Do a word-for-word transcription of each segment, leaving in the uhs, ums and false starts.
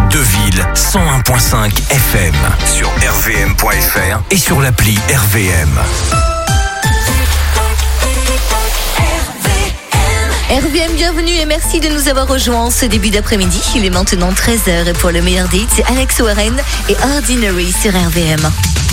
Deville cent un virgule cinq F M sur R V M point F R et sur l'appli R V M. R V M, bienvenue et merci de nous avoir rejoints ce début d'après-midi. Il est maintenant treize heures et pour le meilleur date, c'est Alex Warren et Ordinary sur R V M.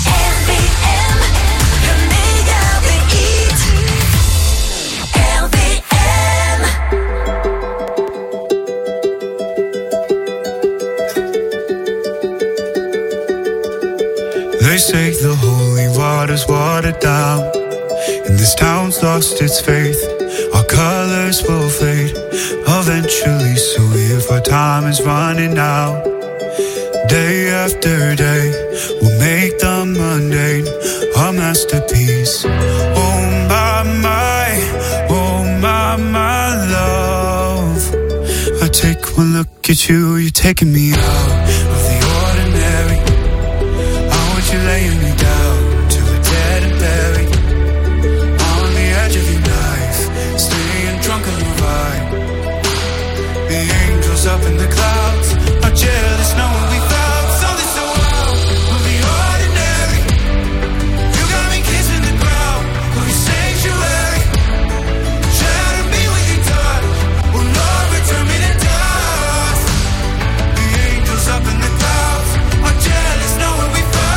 They say the holy water's watered down, and this town's lost its faith. Our colors will fade eventually, so if our time is running out, day after day, we'll make the mundane our masterpiece. Oh my, my, oh my, my love, I take one look at you, you're taking me out of the ordinary. You're laying me down till we're dead and buried on the edge of your knife, staying drunk on your vibe. The angels up in the clouds are jealous knowing we found something so wild of the ordinary. You got me kissing the ground of your sanctuary. Shadow me with your touch, will Lord return me to dust. The angels up in the clouds are jealous knowing we found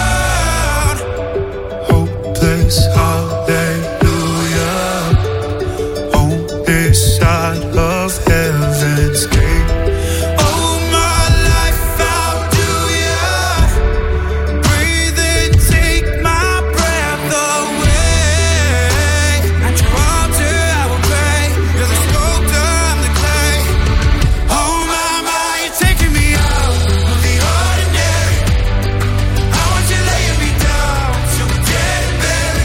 hallelujah, on this side of heaven's gate. Oh, my life, how do ya breathe and take my breath away? At your altar I will pray, you're the sculptor, I'm the clay. Oh my, my, you're taking me out of the ordinary. I want you laying me down till we're dead and buried.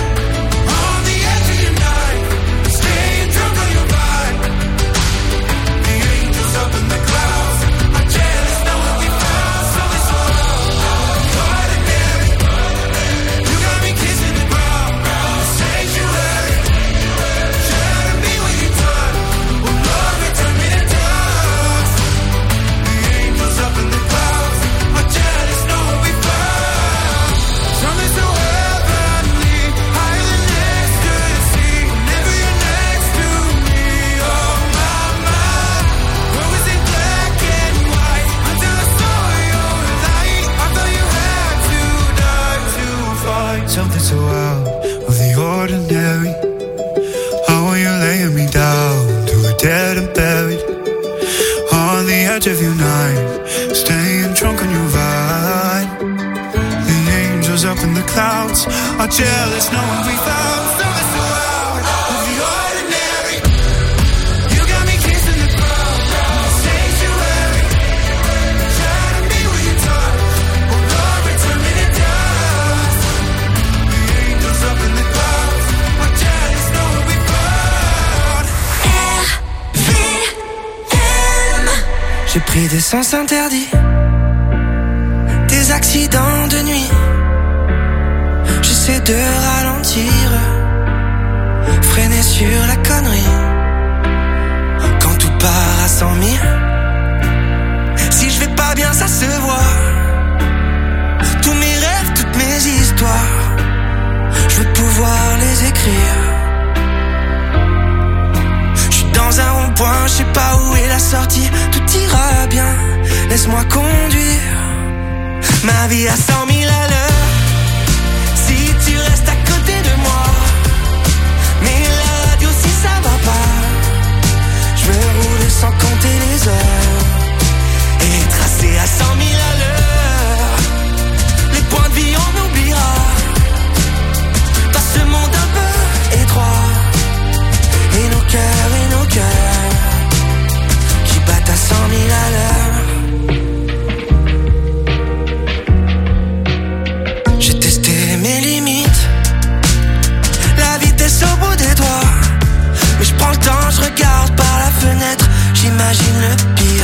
Something so out of the ordinary. How are you laying me down till we're dead and buried on the edge of your night, staying drunk on your vibe. The angels up in the clouds are jealous knowing we found something so out of the ordinary. You got me kissing the ground, the sanctuary. Shadow me with your touch, oh Lord, return me to dust. Up in the clouds, I'm jealous knowing we found R V M. J'ai pris des sens interdits, des accidents de nuit. J'essaie de ralentir, freiner sur la connerie. Quand tout part à cent mille, si je vais pas bien ça se voit. Tous mes rêves, toutes mes histoires, je veux pouvoir les écrire. Je suis dans un rond-point, je sais pas où est la sortie. Tout ira bien, laisse-moi conduire. Ma vie à cent mille à l'heure, si tu restes à côté de moi. Mais la radio si ça va pas, je veux rouler sans compter les heures et tracer à cent mille à l'heure. Les points de vie on oubliera, ce monde un peu étroit, et nos cœurs, et nos cœurs qui battent à cent mille à l'heure. J'ai testé mes limites, la vitesse au bout des doigts, mais je prends le temps, je regarde par la fenêtre, j'imagine le pire.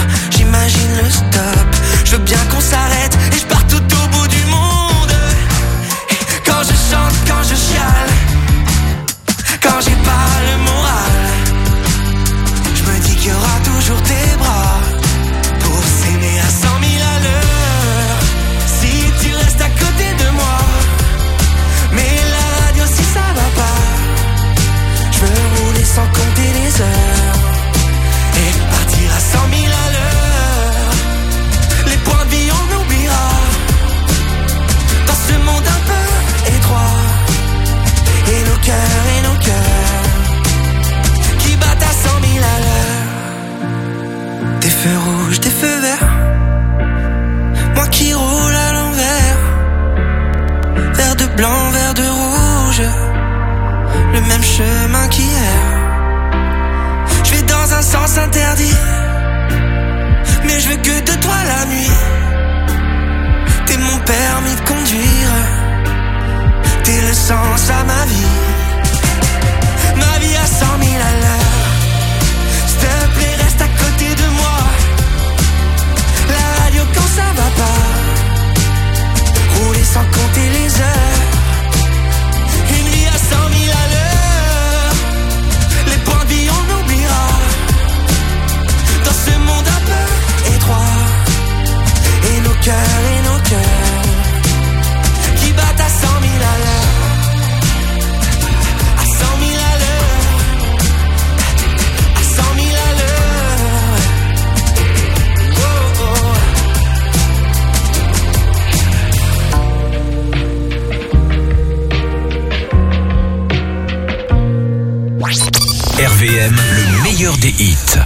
meilleur des hits.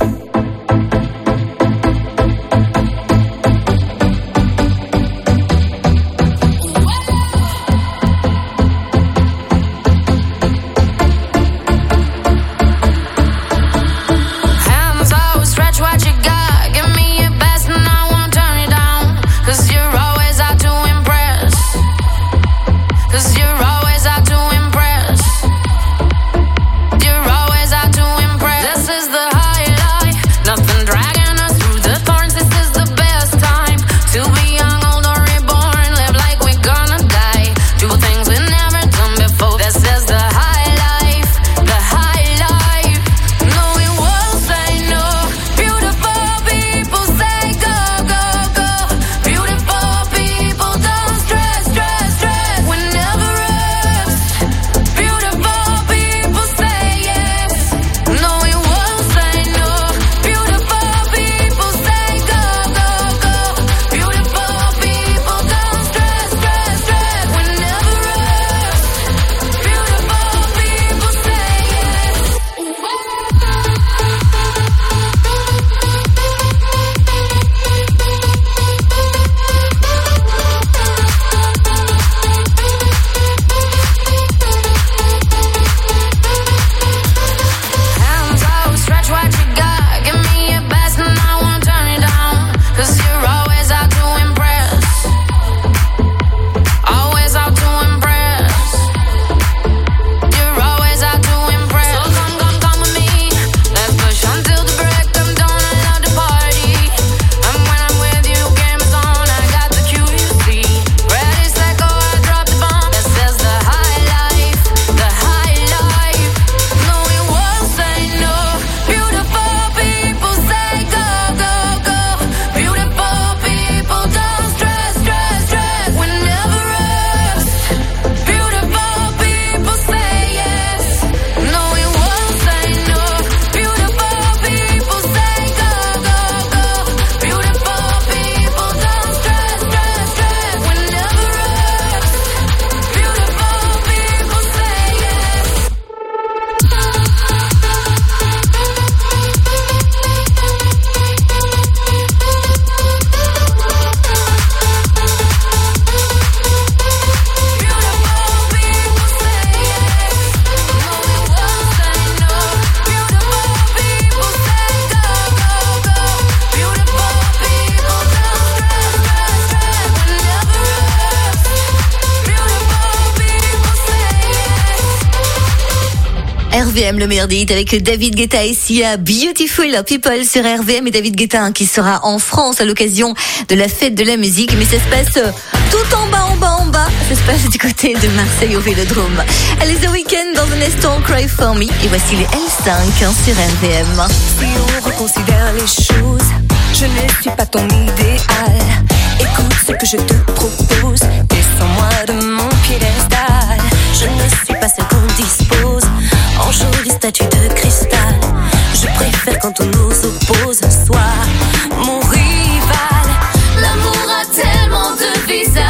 R V M, le meilleur des hits avec David Guetta et Sia, Beautiful People sur R V M, et David Guetta hein, qui sera en France à l'occasion de la fête de la musique, mais ça se passe tout en bas, en bas, en bas, ça se passe du côté de Marseille au Vélodrome. Allez, The Weeknd dans un instant, Cry For Me, et voici les L cinq hein, sur R V M. Si on reconsidère les choses, je ne suis pas ton idéal. Écoute ce que je te propose, descends-moi de mon piédestal. Je ne suis pas celle qu'on dispose en jolie statue de cristal. Je préfère quand on nous oppose, sois mon rival. L'amour a tellement de visages,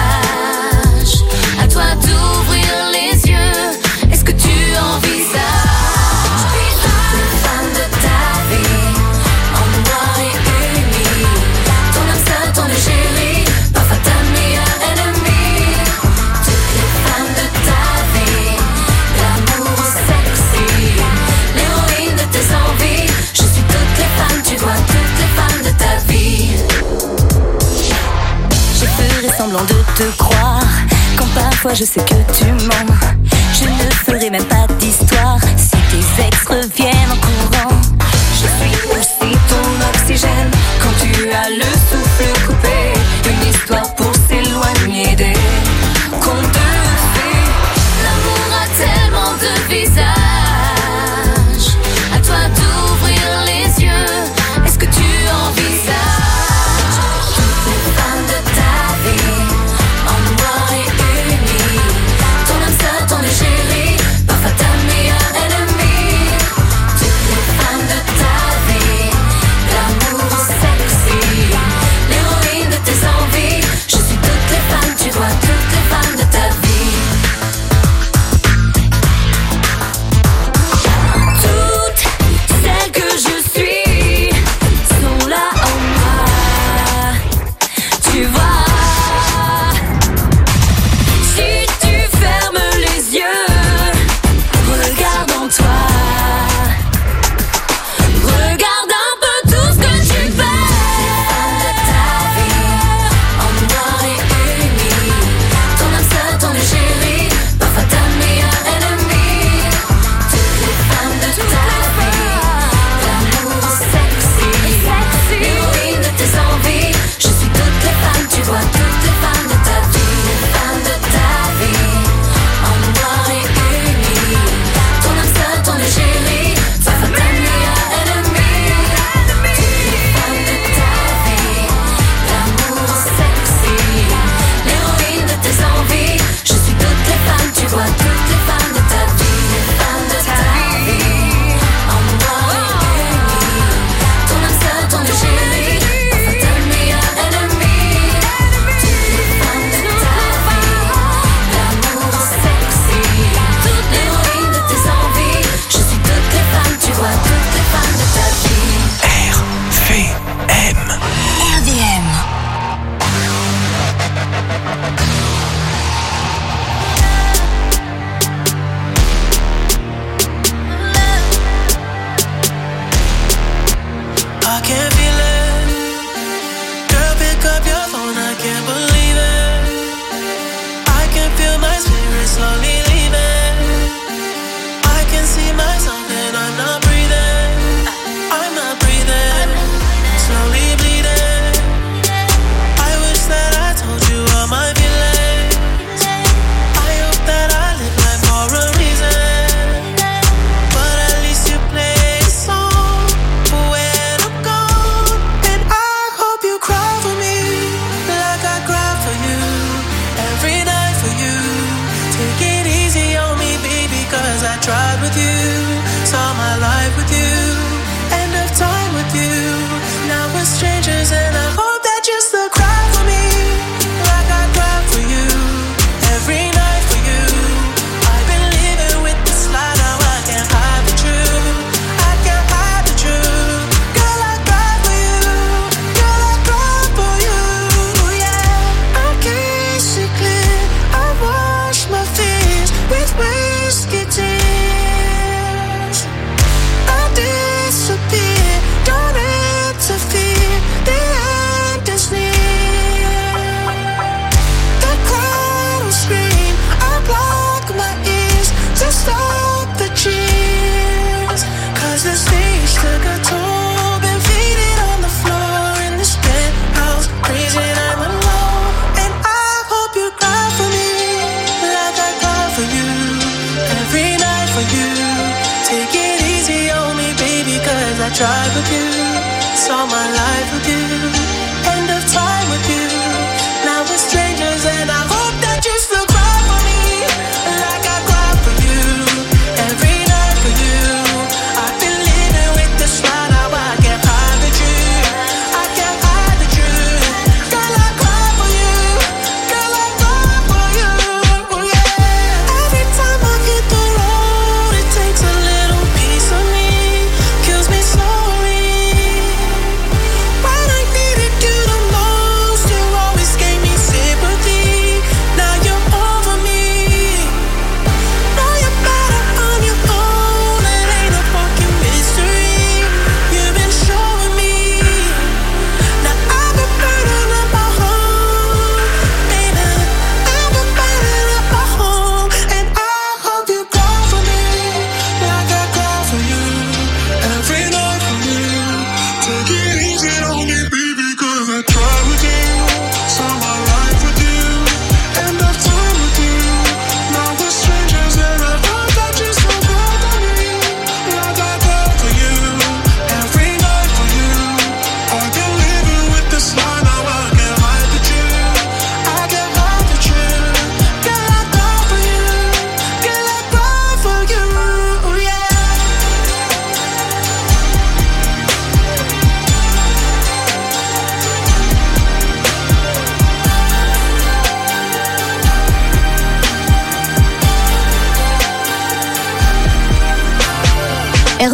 à toi d'ouvrir les yeux. Est-ce que tu envisages les femmes de ta vie en noir et uni? Ton âme seule, ton égérie, parfois ta meilleure ennemie. Toutes les femmes de ta vie, l'amour sexy, l'héroïne de tes envies. Je suis toutes les femmes, tu vois, toutes les femmes de ta vie. Je ferai semblant de te croire quand parfois je sais que tu mens. Je ne ferai même pas d'histoire si tes ex reviennent en courant. Je suis aussi ton oxygène quand tu as le souffle coupé. Une histoire pour s'éloigner des contes de fées. L'amour a tellement de visages, à toi d'ouvrir les yeux. Est-ce que tu envisages toutes les femmes de ta vie en noir et uni? Ton âme seule, ton égérie, parfois ta meilleure ennemie. Toutes les femmes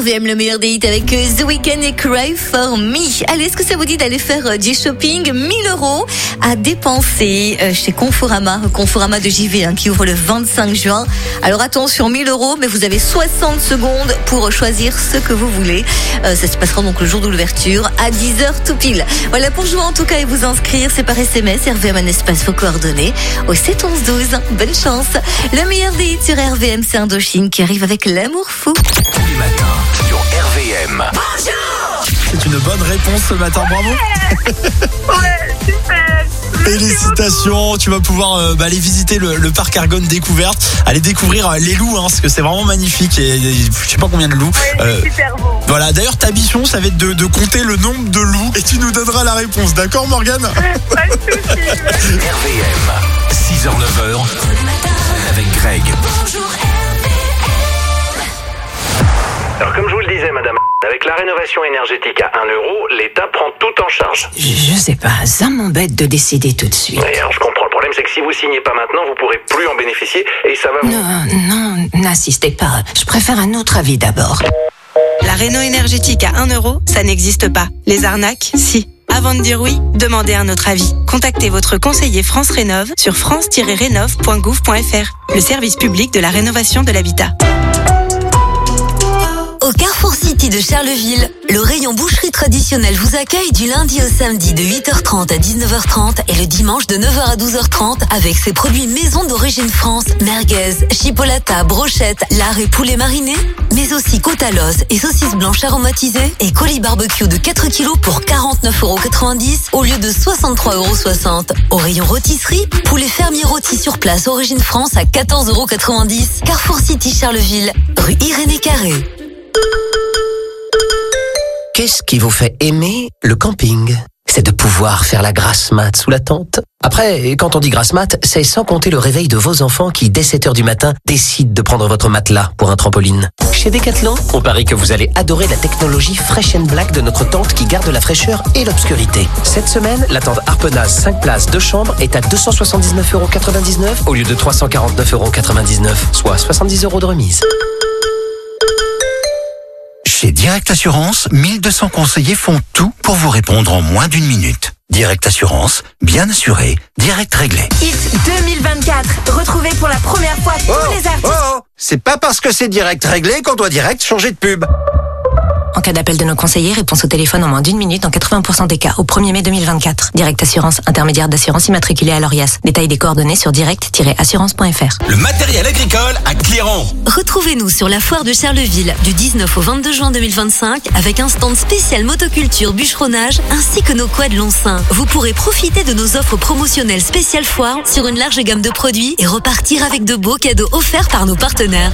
V M, le meilleur des hits avec The Weeknd et Cry For Me. Allez, est-ce que ça vous dit d'aller faire du shopping? mille euros à dépenser chez Conforama, Conforama de J V, hein, qui ouvre le vingt-cinq juin. Alors attention, mille euros, mais vous avez soixante secondes pour choisir ce que vous voulez. Euh, ça se passera donc le jour de l'ouverture à dix heures tout pile. Voilà, pour jouer en tout cas et vous inscrire, c'est par S M S, R V M un espace vos coordonnées au sept onze douze. Bonne chance. Le meilleur des hits sur R V M, c'est Indochine qui arrive avec L'amour fou. Tous les matins sur R V M. C'est une bonne réponse ce matin, bravo. Ouais, super. Félicitations, tu vas pouvoir euh, bah, aller visiter le, le parc Argonne Découverte, aller découvrir euh, les loups, hein, parce que c'est vraiment magnifique et, et je sais pas combien de loups. Ouais, Euh, c'est super beau. voilà, d'ailleurs ta mission ça va être de, de compter le nombre de loups et tu nous donneras la réponse, d'accord Morgane? Pas de soucis. R V M, six heures neuf heures avec Greg. Alors comme je vous le disais madame, avec la rénovation énergétique à un euro, l'État prend tout en charge. Je, je sais pas, ça m'embête de décider tout de suite. Et alors je comprends, le problème c'est que si vous signez pas maintenant, vous pourrez plus en bénéficier et ça va vous... Non, non, n'insistez pas. Je préfère un autre avis d'abord. La réno énergétique à un euro, ça n'existe pas. Les arnaques, si. Avant de dire oui, demandez un autre avis. Contactez votre conseiller France Rénov sur france tiret rénov point gouv point f r, le service public de la rénovation de l'habitat. Au Carrefour City de Charleville, le rayon boucherie traditionnelle vous accueille du lundi au samedi de huit heures trente à dix-neuf heures trente et le dimanche de neuf heures à douze heures trente avec ses produits maison d'origine France, merguez, chipolata, brochette, lard et poulet mariné, mais aussi côte à l'os et saucisses blanches aromatisées et colis barbecue de quatre kilos pour quarante-neuf euros quatre-vingt-dix au lieu de soixante-trois euros soixante. Au rayon rôtisserie, poulet fermier rôti sur place origine France à quatorze euros quatre-vingt-dix. Carrefour City Charleville, rue Irénée Carré. Qu'est-ce qui vous fait aimer le camping? C'est de pouvoir faire la grasse mat sous la tente. Après, quand on dit grasse mat, c'est sans compter le réveil de vos enfants qui, dès sept heures du matin, décident de prendre votre matelas pour un trampoline. Chez Decathlon, on parie que vous allez adorer la technologie Fresh and Black de notre tente qui garde la fraîcheur et l'obscurité. Cette semaine, la tente Harpenaz cinq places deux chambres est à deux cent soixante-dix-neuf euros quatre-vingt-dix-neuf au lieu de trois cent quarante-neuf euros quatre-vingt-dix-neuf, soit soixante-dix euros de remise. Chez Direct Assurance, mille deux cents conseillers font tout pour vous répondre en moins d'une minute. Direct Assurance, bien assuré, direct réglé. Hit deux mille vingt-quatre, retrouvez pour la première fois tous Oh, les artistes. oh, oh, c'est pas parce que c'est direct réglé qu'on doit direct changer de pub. En cas d'appel de nos conseillers, réponse au téléphone en moins d'une minute dans quatre-vingts pour cent des cas au premier mai deux mille vingt-quatre. Direct Assurance, intermédiaire d'assurance immatriculée à l'Orias. Détail des coordonnées sur direct tiret assurance point f r. Le matériel agricole à Cléron. Retrouvez-nous sur la foire de Charleville du dix-neuf au vingt-deux juin deux mille vingt-cinq avec un stand spécial motoculture bûcheronnage ainsi que nos quads Loncin. Vous pourrez profiter de nos offres promotionnelles spéciales foire sur une large gamme de produits et repartir avec de beaux cadeaux offerts par nos partenaires.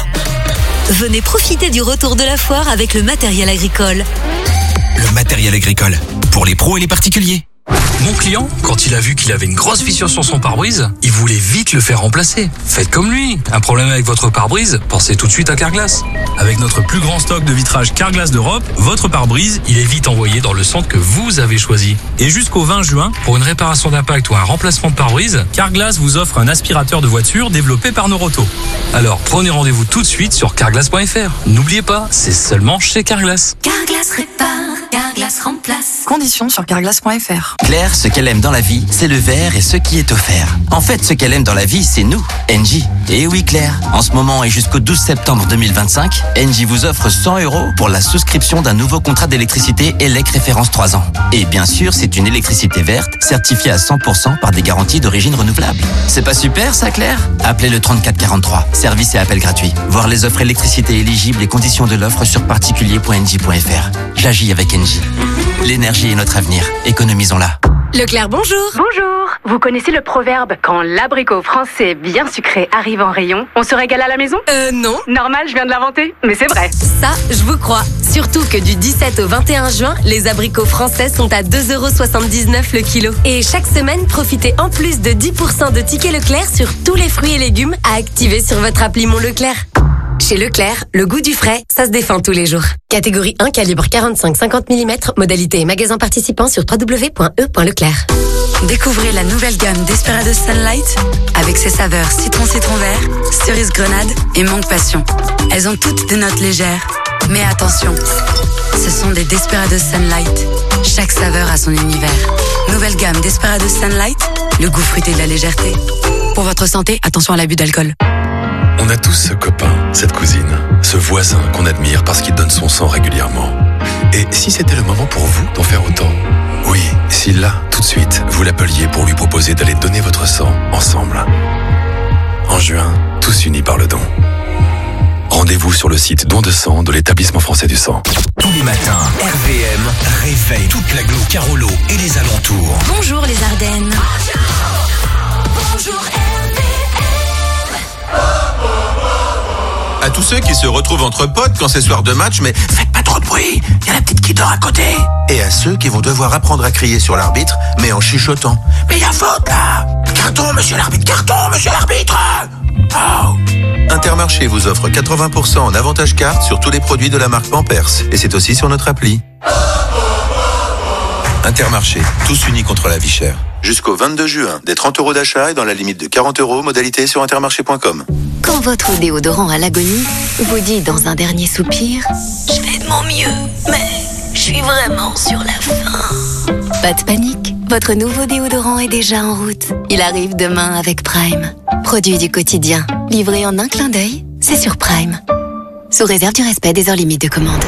Venez profiter du retour de la foire avec le matériel agricole. Le matériel agricole, pour les pros et les particuliers. Mon client, quand il a vu qu'il avait une grosse fissure sur son pare-brise, il voulait vite le faire remplacer. Faites comme lui. Un problème avec votre pare-brise, pensez tout de suite à Carglass. Avec notre plus grand stock de vitrage Carglass d'Europe, votre pare-brise, il est vite envoyé dans le centre que vous avez choisi. Et jusqu'au vingt juin, pour une réparation d'impact ou un remplacement de pare-brise, Carglass vous offre un aspirateur de voiture développé par Noroto. Alors prenez rendez-vous tout de suite sur carglass point f r. N'oubliez pas, c'est seulement chez Carglass. Carglass répare, Carglass remplace. Conditions sur carglass point f r. Claire, ce qu'elle aime dans la vie, c'est le verre et ce qui est offert. En fait, ce qu'elle aime dans la vie, c'est nous, Engie. Et oui Claire, en ce moment et jusqu'au douze septembre deux mille vingt-cinq, Engie vous offre cent euros pour la souscription d'un nouveau contrat d'électricité E L E C référence trois ans. Et bien sûr, c'est une électricité verte, certifiée à cent pour cent par des garanties d'origine renouvelable. C'est pas super ça Claire? Appelez le trente-quatre quarante-trois, service et appel gratuit. Voir les offres électricité éligibles et conditions de l'offre sur particulier point engie point f r. J'agis avec Engie. L'énergie est notre avenir, économisons-la. Leclerc, bonjour. Bonjour. Vous connaissez le proverbe « Quand l'abricot français bien sucré arrive en rayon, on se régale à la maison » Euh, non. Normal, je viens de l'inventer, mais c'est vrai. Ça, je vous crois. Surtout que du dix-sept au vingt et un juin, les abricots français sont à deux euros soixante-dix-neuf le kilo. Et chaque semaine, profitez en plus de dix pour cent de tickets Leclerc sur tous les fruits et légumes à activer sur votre appli Mon Leclerc. Chez Leclerc, le goût du frais, ça se défend tous les jours. Catégorie un, calibre quarante-cinq à cinquante millimètres, modalité et magasin participant sur w w w point e point leclerc. Découvrez la nouvelle gamme Desperados Sunlight avec ses saveurs citron citron vert, cerise grenade et mangue passion. Elles ont toutes des notes légères, Mais attention, ce sont des Desperados Sunlight. Chaque saveur a son univers. Nouvelle gamme Desperados Sunlight, le goût fruité de la légèreté. Pour votre santé, attention à l'abus d'alcool. On a tous ce copain, cette cousine, ce voisin qu'on admire parce qu'il donne son sang régulièrement. Et si c'était le moment pour vous d'en faire autant ? Oui, si là, tout de suite, vous l'appeliez pour lui proposer d'aller donner votre sang ensemble. En juin, tous unis par le don. Rendez-vous sur le site don de sang de l'Établissement français du sang. Tous les matins, R V M réveille toute l'agglo Carolo et les alentours. Bonjour les Ardennes. Bonjour R V M. À tous ceux qui se retrouvent entre potes quand c'est soir de match, mais faites pas trop de bruit, il y a la petite qui dort à côté. Et à ceux qui vont devoir apprendre à crier sur l'arbitre, mais en chuchotant. Mais il y a faute là. Carton, monsieur l'arbitre, carton, monsieur l'arbitre. Oh. Intermarché vous offre quatre-vingts pour cent en avantage carte sur tous les produits de la marque Pampers. Et c'est aussi sur notre appli. Intermarché, tous unis contre la vie chère. Jusqu'au vingt-deux juin, des trente euros d'achat et dans la limite de quarante euros, modalité sur intermarché point com. Quand votre déodorant à l'agonie vous dit dans un dernier soupir « Je fais de mon mieux, mais je suis vraiment sur la fin ». Pas de panique, votre nouveau déodorant est déjà en route. Il arrive demain avec Prime. Produit du quotidien, livré en un clin d'œil, c'est sur Prime. Sous réserve du respect des heures limites de commande.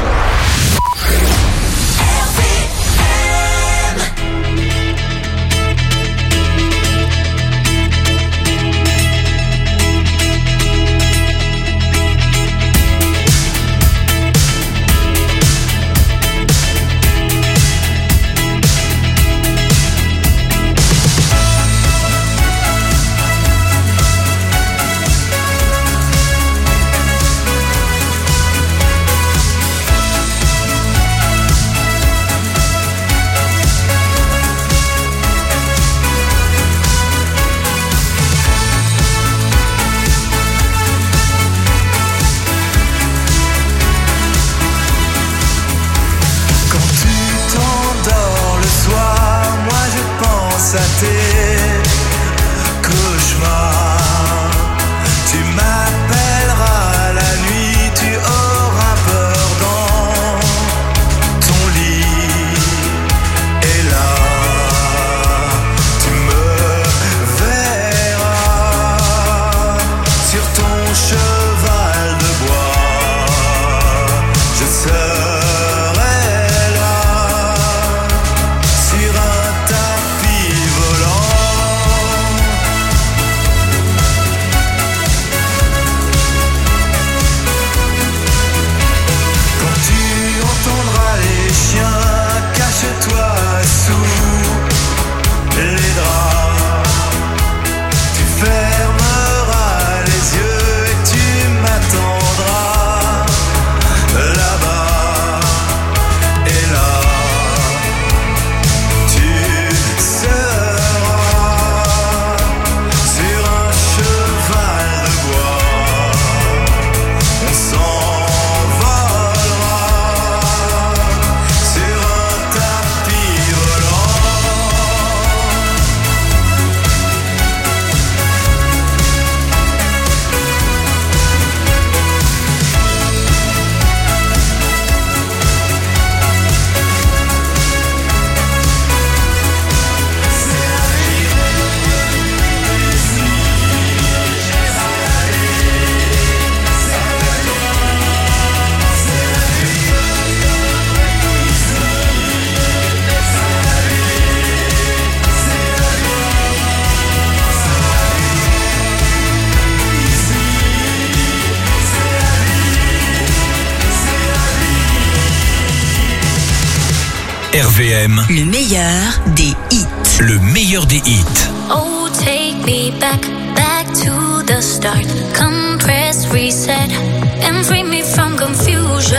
R V M, le meilleur des hits. Le meilleur des hits. Oh, take me back, back to the start. Come press reset and free me from confusion.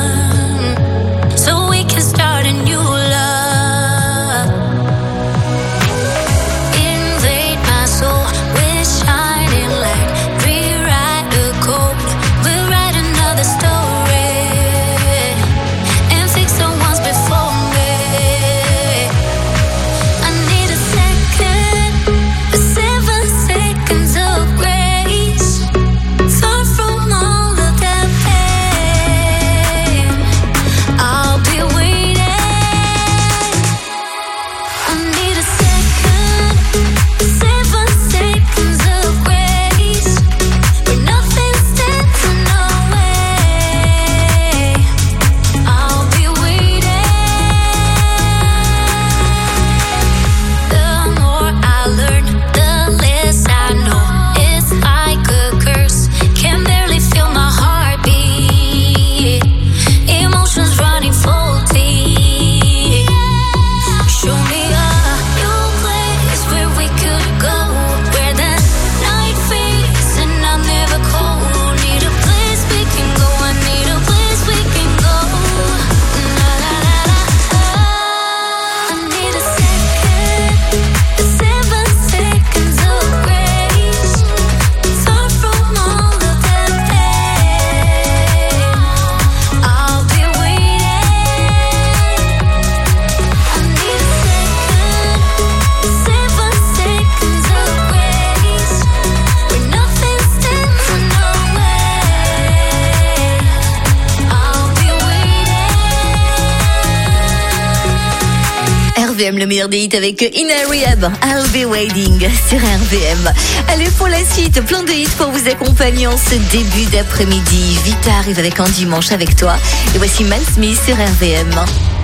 So we can start a new love. Invade my soul with shining light. Rewrite the code. We'll write another story and fix the ones before me. I need a second, a seven seconds of grace. Far from all V M, le meilleur des hits avec Inna Rehab, I'll Be Waiting sur R V M. Allez, pour la suite, plein de hits pour vous accompagner en ce début d'après-midi. Vita arrive avec Un Dimanche avec toi. Et voici Man Smith sur R V M.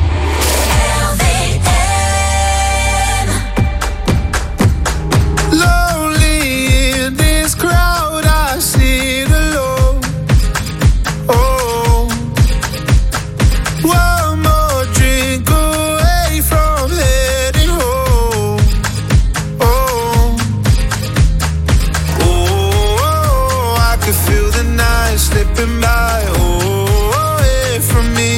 Slipping by, oh, away from me.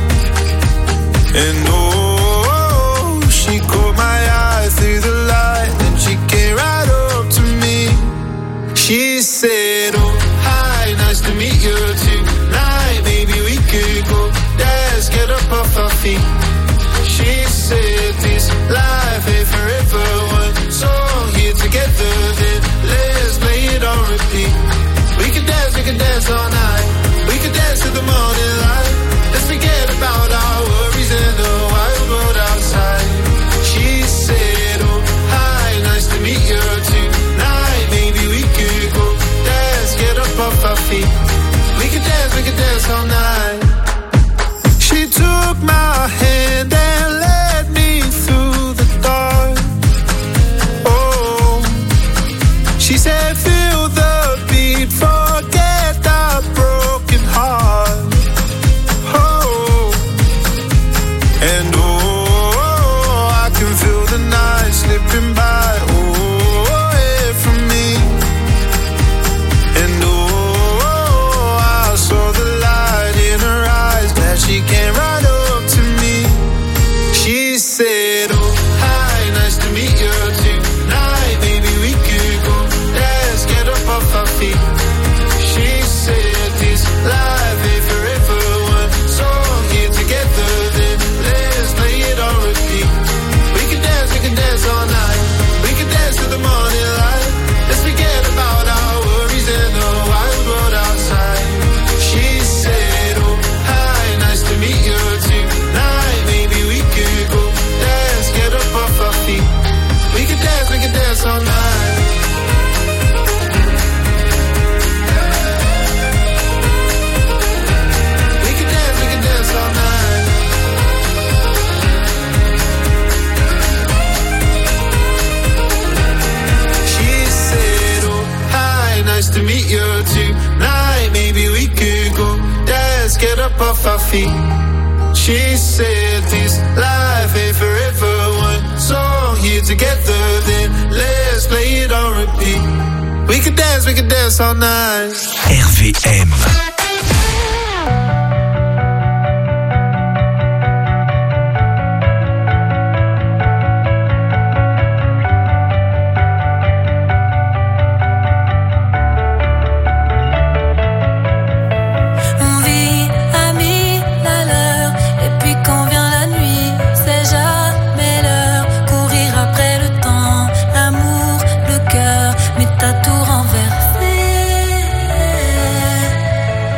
And oh, she caught my eye through the light, and she came right up to me. She said, oh, hi, nice to meet you tonight. Maybe we could go dance, get up off our feet. She said, this life ain't forever. One song here together, then let's play it on repeat. We could dance, we could dance all night. We could dance to the morning light. Let's forget about our worries and the wild world outside. She said, oh, hi, nice to meet you tonight. Maybe we could go dance, get up off our feet. We could dance, we could dance all night. She took my hand and led me through the dark. Oh, she said, feel the beat, forget the broken heart. Oh, and oh, I can feel the night slipping by, oh, away from me. And oh, I saw the light in her eyes, glad she came right up to me. She said, oh, hi, nice to meet you tonight. Maybe we could go dance, get up off our feet. She said, this life ain't forever. One song here together, then let's play it on repeat. We can dance, we can dance all night. We can dance to the morning light. Let's forget about our worries and the wild world outside. She said, oh, hi, nice to meet you tonight. Maybe we could go dance, get up off our feet. We can dance, we can dance all night. We can dance, we can dance all night. She said, oh, hi, nice to meet you tonight. Maybe we could go dance, get up off our feet. She said, this life ain't forever. One song here together, then let's play it on repeat. We could dance, we could dance all night. R V M. On vit à mille à l'heure, et puis quand vient la nuit, c'est jamais l'heure. Courir après le temps, l'amour, le cœur, mais t'as tout renversé.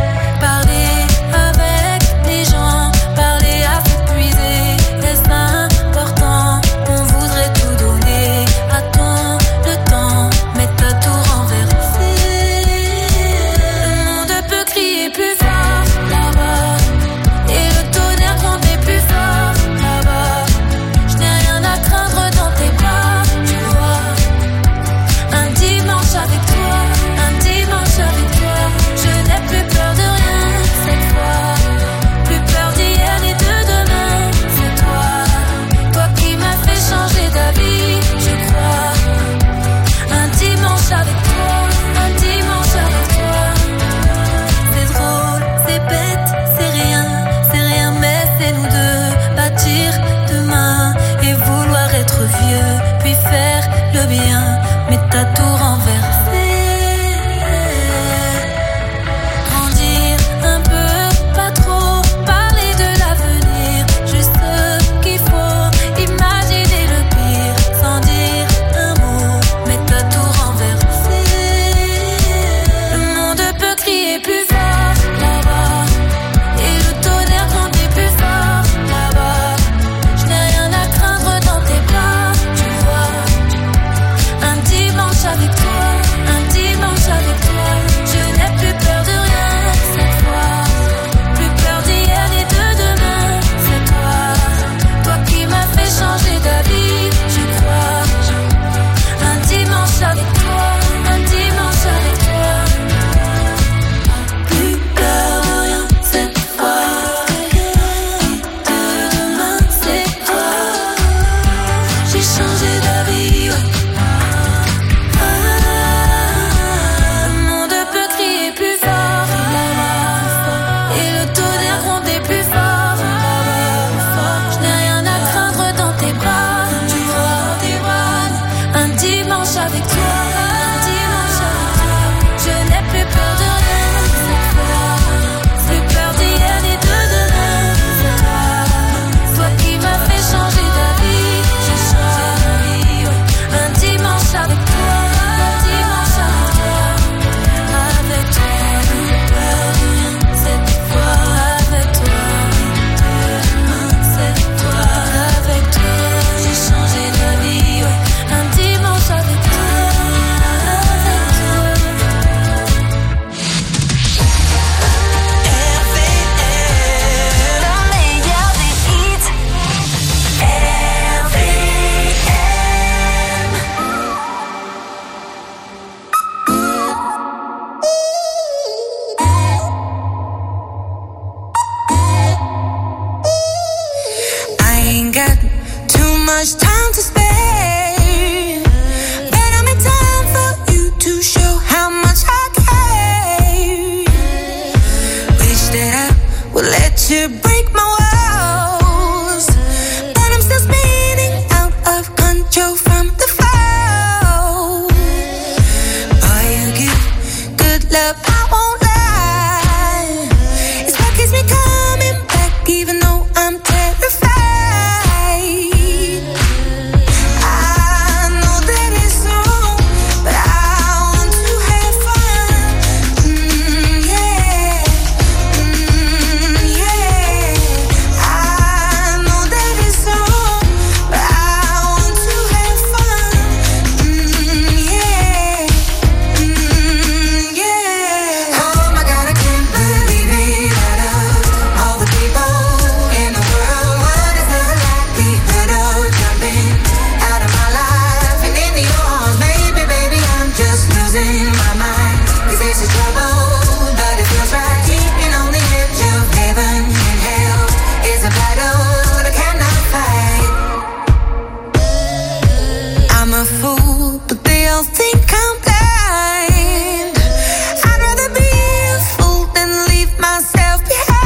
know, but they all think I'm blind. I'd rather be a fool than leave myself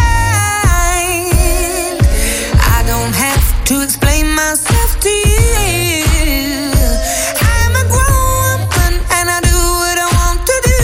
behind. I don't have to explain myself to you. I'm a grown woman and I do what I want to do.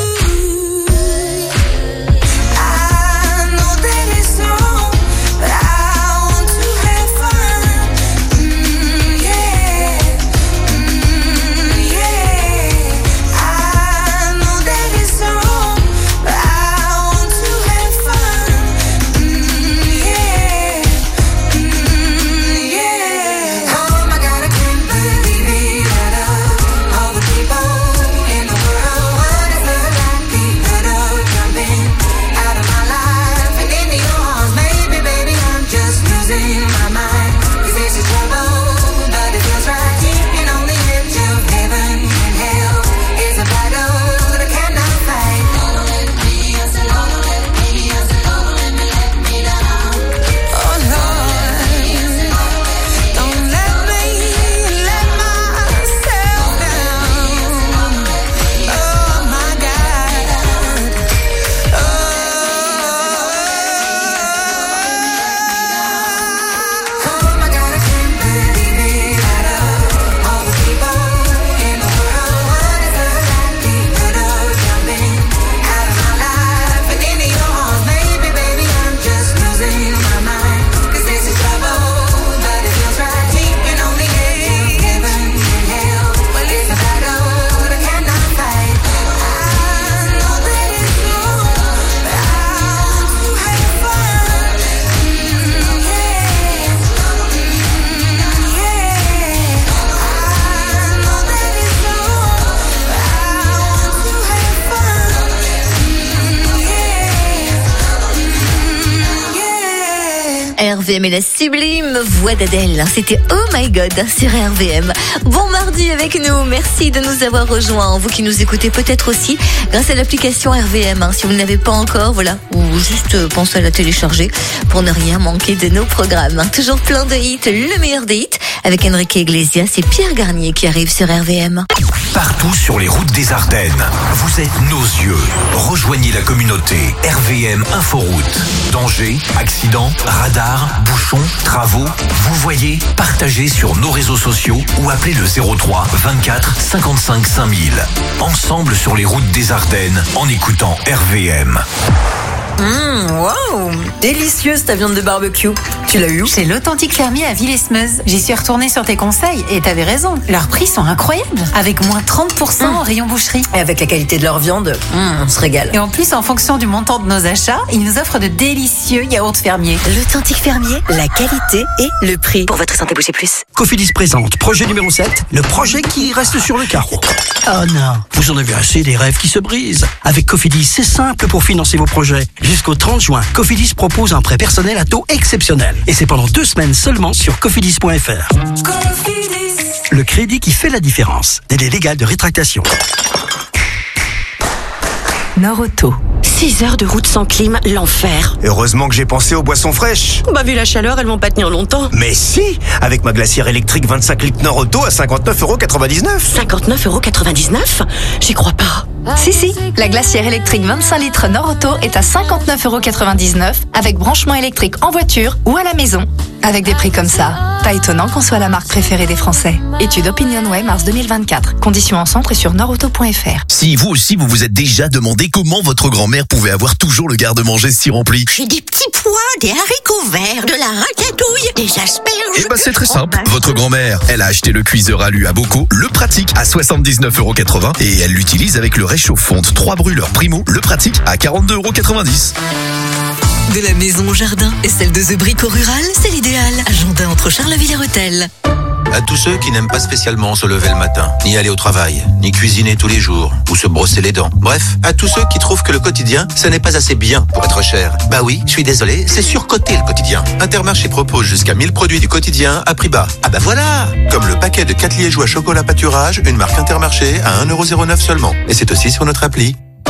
I know that it's wrong, but I want to have fun. Mm, yeah, mm, yeah. I know that it's wrong, but I want to have fun. Mm, yeah, mm, yeah. Oh my God, I can't believe it at all. All the people in the world, what is the likelihood of jumping out of my life and into your arms? Maybe, baby, I'm just losing my mind. 'Cause this is trouble, but it feels right. Keeping on the edge of heaven and hell is a battle that I cannot fight. Don't let me, I said, don't let me, I said, don't let me let me down. Oh Lord, don't let me let myself down. Oh my God. Oh my God, I can't believe it at all. All the people in the world, what is the likelihood of jumping out of my life and into your arms? Maybe, baby, I'm just losing my mind. 'Cause this is trouble, but it feels right. Keeping on the edge of heaven and hell. Well, it's a battle that I cannot fight. I know that it's wrong, but I want to have fun. Mm, yeah, mm, yeah. I know that it's wrong, but I want to have fun. Mm, yeah, mm, yeah. R V M et la sublime voix d'Adèle. C'était Oh My God sur R V M. Bon mardi avec nous. Merci de nous avoir rejoints. Vous qui nous écoutez peut-être aussi grâce à l'application R V M. hein. Si vous ne l'avez pas encore, voilà, ou juste euh, pensez à la télécharger pour ne rien manquer de nos programmes. hein. Toujours plein de hits, le meilleur des hits avec Enrique Iglesias et Pierre Garnier qui arrivent sur R V M. Partout sur les routes des Ardennes, vous êtes nos yeux. Rejoignez la communauté R V M Inforoute. Danger, accident, radar, bouchons, travaux. Vous voyez, partagez sur nos réseaux sociaux ou appelez le zéro trois vingt-quatre cinquante-cinq cinq mille. Ensemble sur les routes des Ardennes en écoutant R V M. Mmh, waouh, délicieuse ta viande de barbecue. Tu l'as eu où? Chez l'Authentique Fermier à Villesmeuse. J'y suis retournée sur tes conseils et t'avais raison. Leurs prix sont incroyables. Avec moins trente pour cent Mmh. en rayon boucherie. Et avec la qualité de leur viande, mmh, on se régale. Et en plus, en fonction du montant de nos achats, ils nous offrent de délicieux yaourts fermiers. L'Authentique Fermier, la qualité et le prix. Pour votre santé, bougez plus. Cofidis présente projet numéro sept, le projet qui reste sur le carreau. Oh non, vous en avez assez des rêves qui se brisent. Avec Cofidis, c'est simple pour financer vos projets. Jusqu'au trente juin, Cofidis propose un prêt personnel à taux exceptionnel. Et c'est pendant deux semaines seulement sur cofidis point f r. Le crédit qui fait la différence. Délai légal de rétractation. Nord-Auto. six heures de route sans clim, l'enfer. Heureusement que j'ai pensé aux boissons fraîches. Bah vu la chaleur, elles vont pas tenir longtemps. Mais si, avec ma glacière électrique vingt-cinq litres Nord-Auto à cinquante-neuf euros quatre-vingt-dix-neuf. cinquante-neuf euros quatre-vingt-dix-neuf? J'y crois pas. Si, si, la glacière électrique vingt-cinq litres Nord-Auto est à cinquante-neuf euros quatre-vingt-dix-neuf avec branchement électrique en voiture ou à la maison. Avec des prix comme ça, pas étonnant qu'on soit la marque préférée des Français. Étude Opinionway mars deux mille vingt-quatre. Conditions en centre et sur nordauto point f r. Si vous aussi vous vous êtes déjà demandé comment votre grand-mère pouvait avoir toujours le garde-manger si rempli. J'ai des petits pois, des haricots verts, de la ratatouille, des asperges. Eh ben c'est très simple. Votre grand-mère, elle a acheté le cuiseur alu à Bocaux, le pratique à soixante-dix-neuf euros quatre-vingts et elle l'utilise avec le réchauffe-fonte trois brûleurs Primo, le pratique à quarante-deux euros quatre-vingt-dix. De la maison au jardin et celle de The Brico Rural, c'est l'idéal. Agenda entre Charleville et Rethel. À tous ceux qui n'aiment pas spécialement se lever le matin, ni aller au travail, ni cuisiner tous les jours, ou se brosser les dents. Bref, à tous ceux qui trouvent que le quotidien, ce n'est pas assez bien pour être cher. Bah oui, je suis désolé, c'est surcoté le quotidien. Intermarché propose jusqu'à mille produits du quotidien à prix bas. Ah bah voilà! Comme le paquet de quatre liégeois chocolat pâturage, une marque Intermarché à un euro zéro neuf seulement. Et c'est aussi sur notre appli.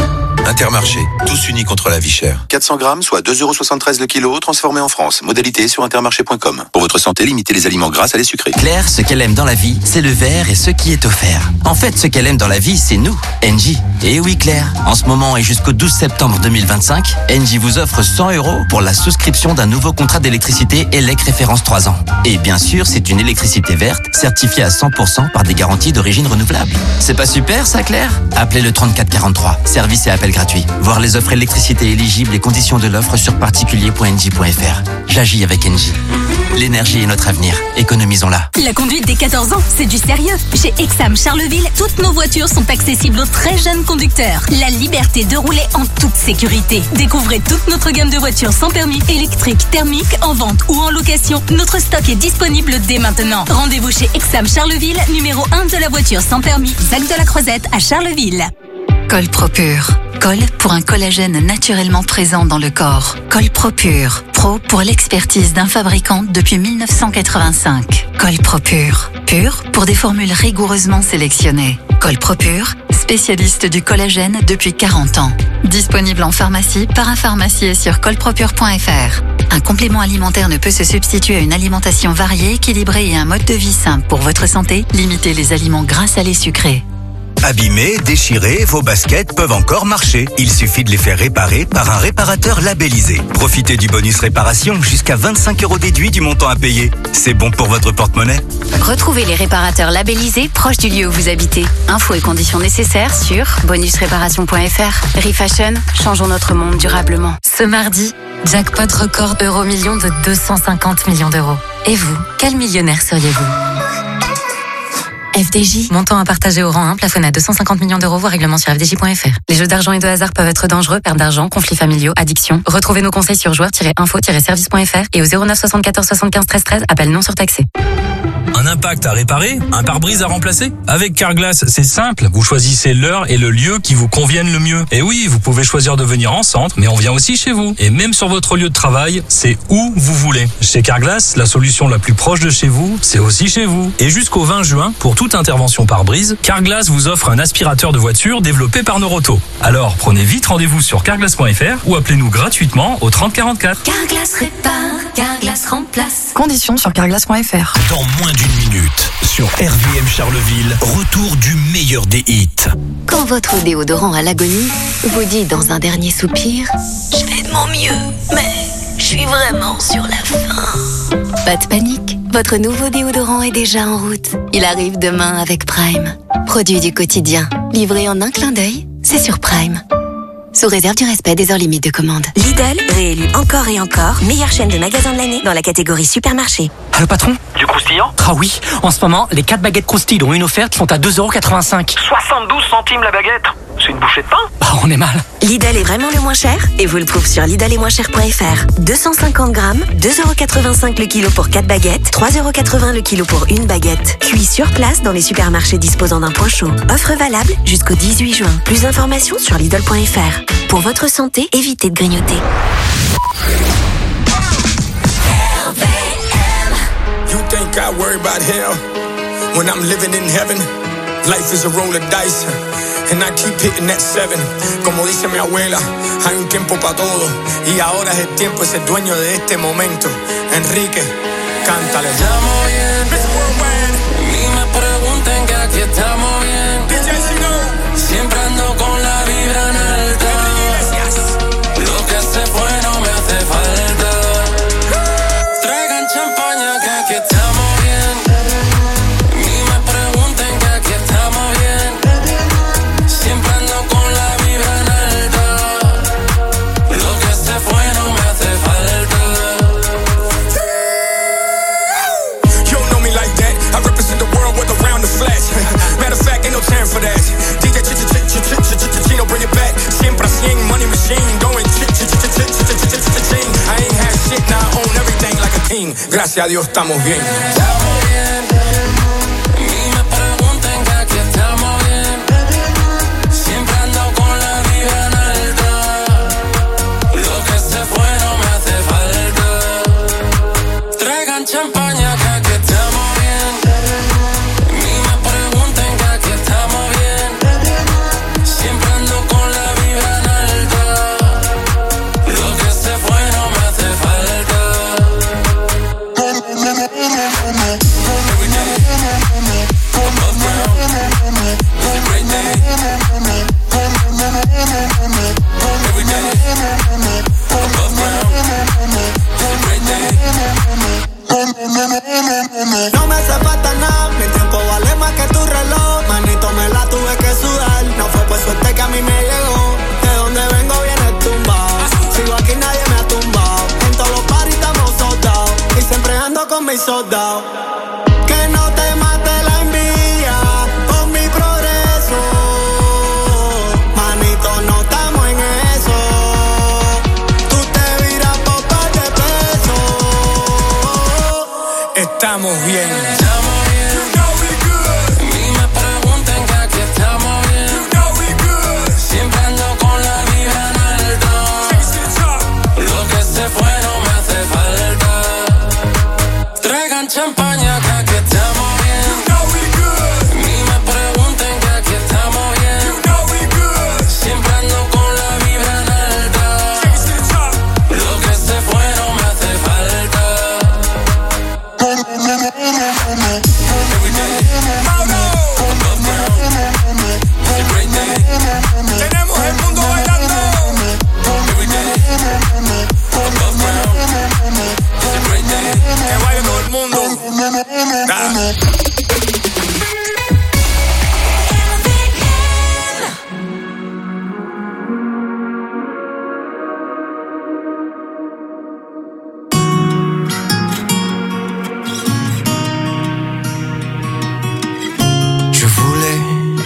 Intermarché, tous unis contre la vie chère. quatre cents grammes, soit deux euros soixante-treize le kilo, transformé en France. Modalité sur intermarché point com. Pour votre santé, limitez les aliments gras à les sucrés. Claire, ce qu'elle aime dans la vie, c'est le verre et ce qui est offert. En fait, ce qu'elle aime dans la vie, c'est nous, Engie. Et oui Claire, en ce moment et jusqu'au douze septembre deux mille vingt-cinq, Engie vous offre cent euros pour la souscription d'un nouveau contrat d'électricité E L E C référence trois ans. Et bien sûr, c'est une électricité verte, certifiée à cent pour cent par des garanties d'origine renouvelable. C'est pas super ça Claire? Appelez le trente-quatre quarante-trois. Service et appel gratuit. Voir les offres électricité éligibles et conditions de l'offre sur particulier point engie point f r. J'agis avec Engie. L'énergie est notre avenir. Économisons-la. La conduite des quatorze ans, c'est du sérieux. Chez Exam Charleville, toutes nos voitures sont accessibles aux très jeunes conducteurs. La liberté de rouler en toute sécurité. Découvrez toute notre gamme de voitures sans permis, électriques, thermiques, en vente ou en location. Notre stock est disponible dès maintenant. Rendez-vous chez Exam Charleville, numéro un de la voiture sans permis, Zac de la Croisette à Charleville. Colpropure. Col pour un collagène naturellement présent dans le corps. Colpropure. Pro pour l'expertise d'un fabricant depuis mille neuf cent quatre-vingt-cinq. Colpropure. Pur pour des formules rigoureusement sélectionnées. Colpropure, spécialiste du collagène depuis quarante ans. Disponible en pharmacie, parapharmacie et sur colpropure point f r. Un complément alimentaire ne peut se substituer à une alimentation variée, équilibrée et un mode de vie simple. Pour votre santé, limitez les aliments gras, salés, sucrés. Abîmés, déchirés, vos baskets peuvent encore marcher. Il suffit de les faire réparer par un réparateur labellisé. Profitez du bonus réparation, jusqu'à vingt-cinq euros déduits du montant à payer. C'est bon pour votre porte-monnaie. Retrouvez les réparateurs labellisés proches du lieu où vous habitez. Infos et conditions nécessaires sur bonus réparation point f r. Refashion, changeons notre monde durablement. Ce mardi, jackpot record euro-million de deux cent cinquante millions d'euros. Et vous, quel millionnaire seriez-vous ? F D J. Montant à partager au rang un, plafonné à deux cent cinquante millions d'euros, voire règlement sur f d j point f r. Les jeux d'argent et de hasard peuvent être dangereux, perte d'argent, conflits familiaux, addiction. Retrouvez nos conseils sur joueurs tiret info tiret service point f r et au zéro neuf soixante-quatorze soixante-quinze treize treize, appel non surtaxé. Un impact à réparer? Un pare-brise à remplacer? Avec Carglass, c'est simple. Vous choisissez l'heure et le lieu qui vous conviennent le mieux. Et oui, vous pouvez choisir de venir en centre, mais on vient aussi chez vous. Et même sur votre lieu de travail, c'est où vous voulez. Chez Carglass, la solution la plus proche de chez vous, c'est aussi chez vous. Et jusqu'au vingt juin, pour toute intervention pare-brise, Carglass vous offre un aspirateur de voiture développé par Noroto. Alors, prenez vite rendez-vous sur carglass point f r ou appelez-nous gratuitement au trente quarante-quatre. Carglass répare, Carglass remplace. Conditions sur carglass point f r. Dans moins d'une minute, sur R V M Charleville, retour du meilleur des hits. Quand votre déodorant à l'agonie vous dit dans un dernier soupir « Je fais de mon mieux, mais je suis vraiment sur la fin ». Pas de panique, votre nouveau déodorant est déjà en route. Il arrive demain avec Prime. Produit du quotidien, livré en un clin d'œil, c'est sur Prime. Sous réserve du respect des heures limites de commande. Lidl, réélu encore et encore, meilleure chaîne de magasins de l'année dans la catégorie supermarché. Allô patron? Du croustillant? Ah oui, en ce moment, les quatre baguettes croustilles dont une offerte sont à deux euros quatre-vingt-cinq. soixante-douze centimes la baguette? C'est une bouchée de pain? Bah on est mal. Lidl est vraiment le moins cher et vous le trouvez sur lidl et moins cher point f r. deux cent cinquante grammes, deux euros quatre-vingt-cinq le kilo pour quatre baguettes, trois euros quatre-vingts le kilo pour une baguette. Cuit sur place dans les supermarchés disposant d'un point chaud. Offre valable jusqu'au dix-huit juin. Plus d'informations sur lidl point f r. Pour votre santé, évitez de grignoter. You think I worry about hell when I'm living in heaven? Life is a roll of dice, and I keep hitting that seven. Como dice mi abuela, hay un tiempo para todo, y ahora es el tiempo, es el dueño de este momento. Enrique, cántale. Estamos bien, ni me pregunten que aquí estamos bien. Siempre ando con la vibra en alta. Lo que se fue no me hace falta. Traigan champaña que aquí estamos bien. Ni me pregunten que aquí estamos bien. Siempre ando con la vibra en alta. Lo que se fue no me hace falta. You don't know me like that. I represent the world with around the flash. Matter of fact, ain't no time for that. D J ch ch ch ch ch ch Chino, bring it back. Siempre cien, money machine, going ch ch ch ch ch ch ch ch ching. I ain't had shit, now I own everything like a king. Gracias a Dios estamos bien. Estamos bien. Ni me pregunten que aquí estamos bien. Siempre ando con la vibra en alta. Lo que se fue no me hace falta. Traigan champaña que aquí estamos bien. Ni me pregunten que aquí estamos bien. Siempre ando con la vibra en alta.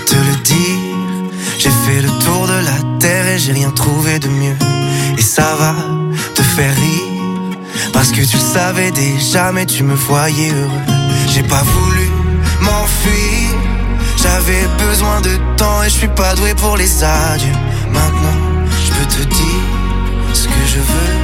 te le dire. J'ai fait le tour de la terre et j'ai rien trouvé de mieux. Et ça va te faire rire, parce que tu le savais déjà mais tu me voyais heureux. J'ai pas voulu m'enfuir, j'avais besoin de temps et je suis pas doué pour les adieux. Maintenant je peux te dire ce que je veux.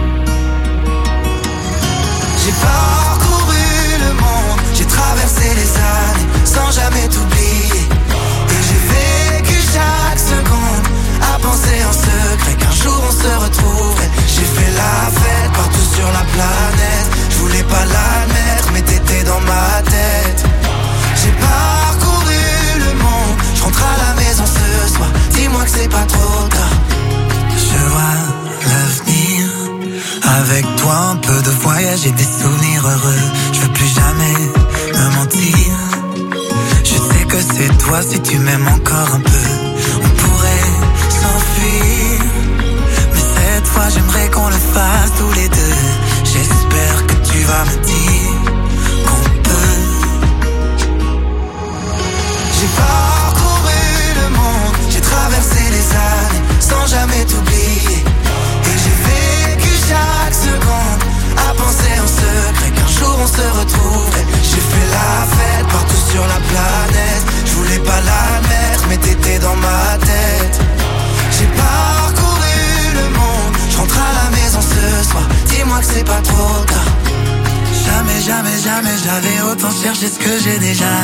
J'ai parcouru le monde, j'ai traversé les années sans jamais t'oublier. Et j'ai vécu chaque seconde à penser en secret qu'un jour on se retrouverait. J'ai fait la fête partout sur la planète, je voulais pas l'admettre mais t'étais dans ma tête. J'ai parcouru le monde, je rentre à la maison ce soir, dis-moi que c'est pas trop tard. Je vois l'avenir, avec toi un peu de voyage et des souvenirs heureux. Je veux plus jamais me mentir, je sais que c'est toi si tu m'aimes encore un peu. On pourrait s'enfuir, mais cette fois j'aimerais qu'on le fasse tous les deux. J'espère que tu vas me dire qu'on peut. J'ai parcouru le monde, j'ai traversé les années sans jamais t'oublier. Et j'ai vécu chaque seconde à penser en secret qu'un jour on se retrouverait. J'ai fait la fête partout sur la planète, je voulais pas l'admettre mais t'étais dans ma tête. J'ai parcouru le monde, je rentre à la maison ce soir, dis-moi que c'est pas trop tard. Jamais, jamais, jamais j'avais autant cherché ce que j'ai déjà.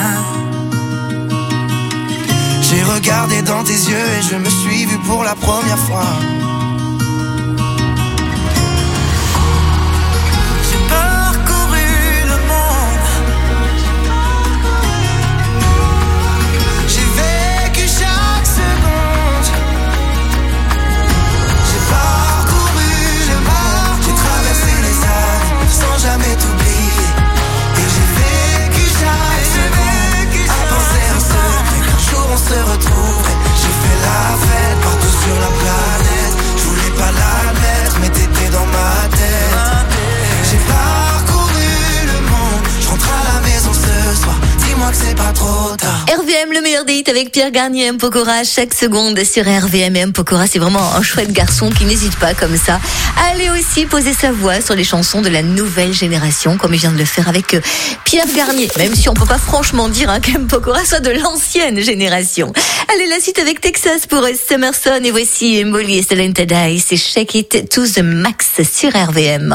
J'ai regardé dans tes yeux et je me suis vu pour la première fois. J'ai parcouru le monde, j'ai vécu chaque seconde. J'ai parcouru le monde, j'ai traversé les années sans jamais t'oublier. Et j'ai vécu chaque seconde à penser en secret qu'un jour on se retrouverait. J'ai fait la fête partout sur la planète, je voulais pas l'admettre mais t'étais dans ma tête. J'ai parcouru le monde, je rentre à la maison ce soir, dis-moi que c'est pas trop tard. R V M, le meilleur date avec Pierre Garnier et M. Pokora chaque seconde sur R V M. Et M. Pokora, c'est vraiment un chouette garçon qui n'hésite pas comme ça à aller aussi poser sa voix sur les chansons de la nouvelle génération, comme il vient de le faire avec Pierre Garnier. Même si on peut pas franchement dire hein, qu'M. Pokora soit de l'ancienne génération. Allez, la suite avec Texas pour Summerson. Et voici Molly et Céline Tadai. C'est Shake It to the Max sur R V M.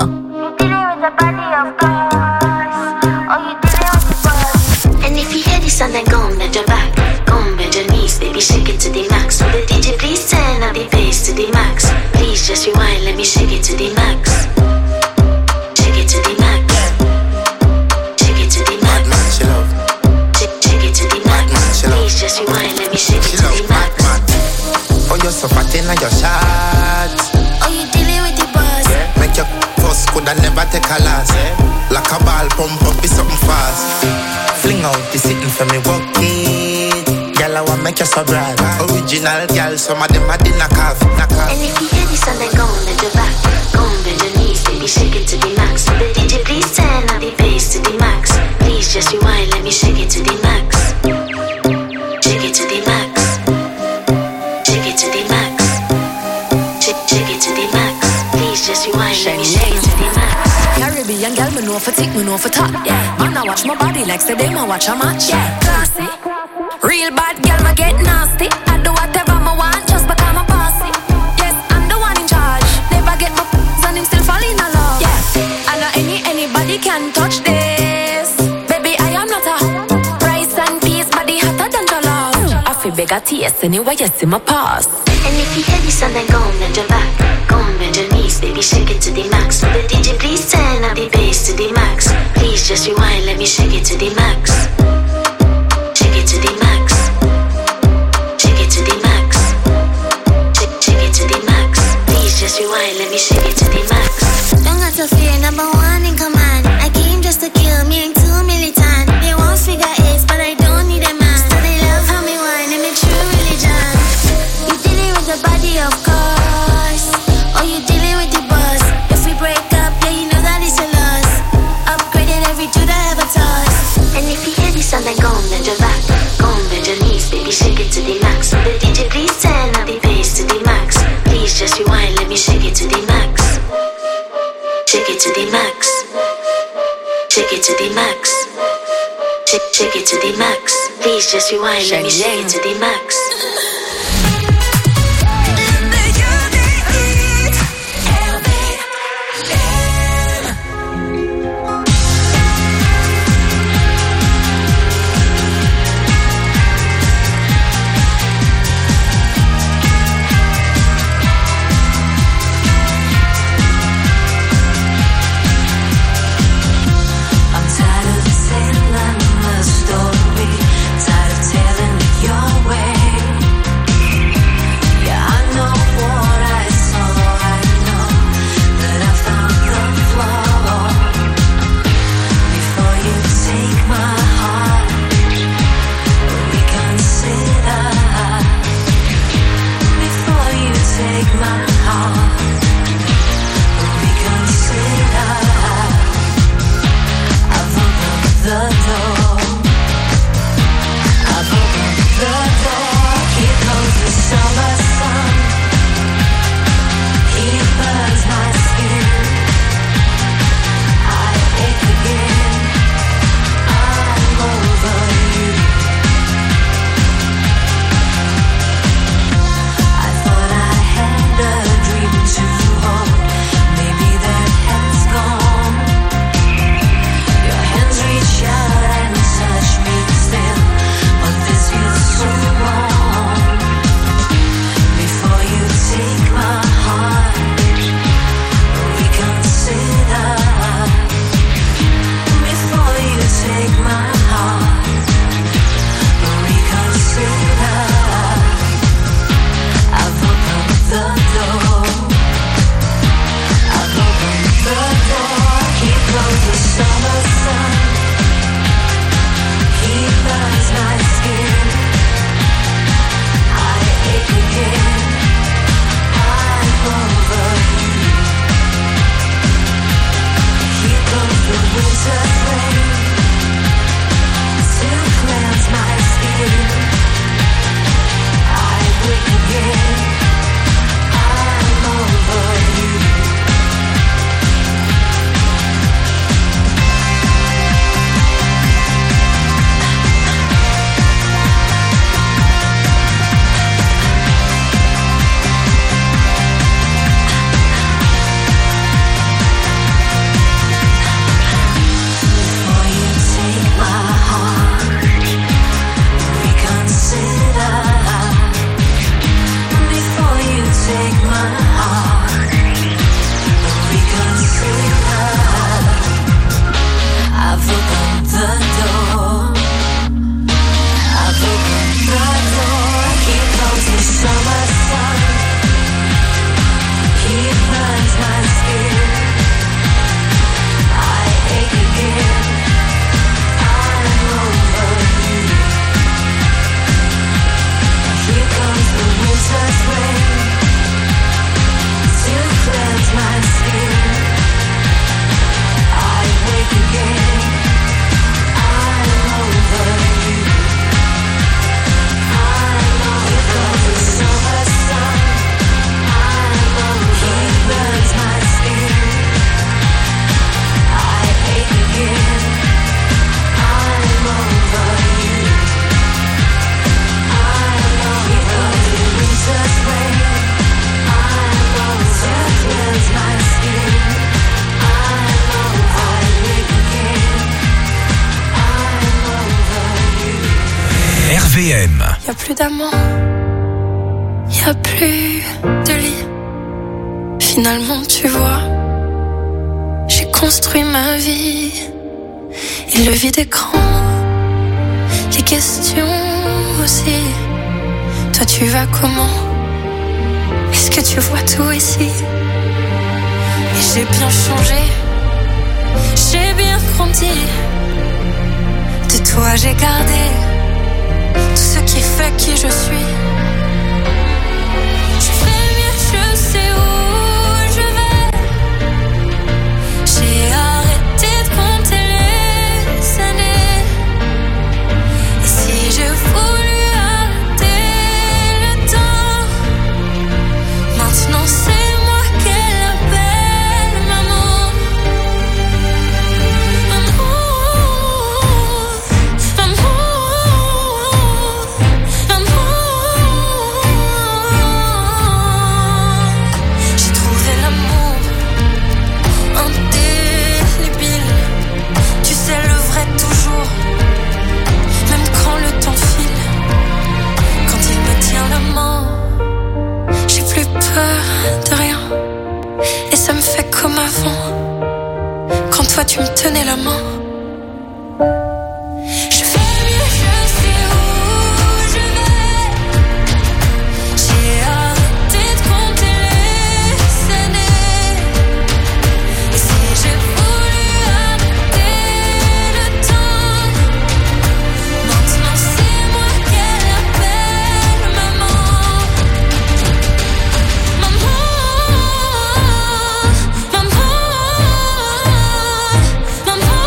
And if you hear this song, then go and bend your back, go and bend your knees, baby, shake it to the max. So the D J please turn up the bass to the max. Please just rewind, let me shake it to the max. Shake it to the max. Shake it to the max. Shake, shake it to the max. Please just rewind, let me shake it to the max. Oh, you're so fat in your shot. Oh, you dealing with the boss? Yeah. Make your first could I never take a last. Yeah. Like a ball pump up, be something fast. Fling out the sitting for me, walk it. Girl, I want make you so bright. Original girl, some of them are the knock off. And if you hear this song, then go and bend your back, go and bend your knees, baby, shake it to the max. So the D J please turn up the bass to the max. Please just rewind, let me shake it to the max. Shake it to the max. Shake it to the max. Shake, shake it to the max. Please just rewind, let me shake it to the max. Caribbean girl, me know for tick, me know for top. Yeah, man, I watch my body like say them, I watch a match. Yeah, classy. Real bad girl, me get nasty. I do whatever me want just because I'm bossy. Yes, I'm the one in charge. Never get my p***s and him still fall in love. Yeah, I know any anybody can touch this. Baby, I am not a rice and peas, body hotter than the love. I feel beg a taste anyway, you see my pass. And if you hear this song, then go and bend your back, go and bend your knees, baby, shake it to the max. So the D J please turn up the bass to the max. Please just rewind, let me shake it to the max. Shake it to the max. Shake it to the max. Shake, shake it to the max. Please just rewind, let me shake it to the max. Don't got to fear, number one in command. I came just to kill me, ain't too militant. They want figure eights, but I don't need a man. So they love how me whine, and me true religion. You dealing with the body, of course. Or you dealing with the boss. If we break up, yeah, you know that it's a loss. Upgraded every dude I ever tossed. And if you hear this song, then go and bend your back, go and bend the max. So the D J please turn up the bass to the max. Please just rewind, let me shake it to the max. Shake it to the max. Shake it to the max. Shake, shake it to the max. Please just rewind, let me shake it to the max. Y'a plus d'amant, y'a plus de lit. Finalement, tu vois, j'ai construit ma vie. Et le vide écran, les questions aussi. Toi, tu vas comment? Est-ce que tu vois tout ici? Et j'ai bien changé, j'ai bien grandi. De toi, j'ai gardé tout ce qui fait qui je suis. Je fais mieux, je sais où je vais. J'ai arrêté de compter les années. Et si je voulais arrêter tu me tenais la main. Je fais mieux, je sais où je vais. J'ai arrêté de compter les années. Et si j'ai voulu arrêter le temps, maintenant c'est moi qu'elle appelle maman. Maman, maman, maman,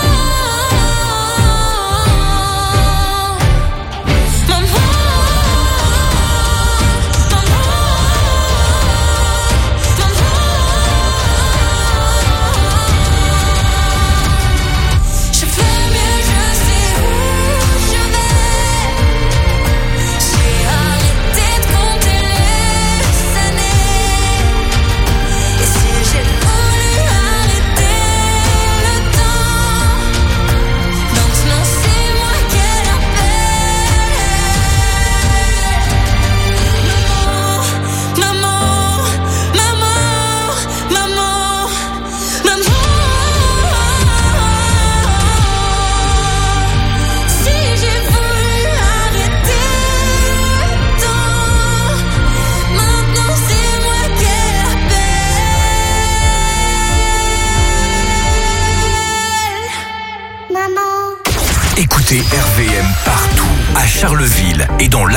je fais mieux, je sais où je vais. J'ai arrêté de compter les années. Et si j'ai voulu arrêter le temps, maintenant c'est moi qu'elle appelle. Maman, maman, maman, maman, si j'ai voulu arrêter le temps, maintenant c'est moi qu'elle appelle. Maman. Écoutez R V M partout, à Charleville et dans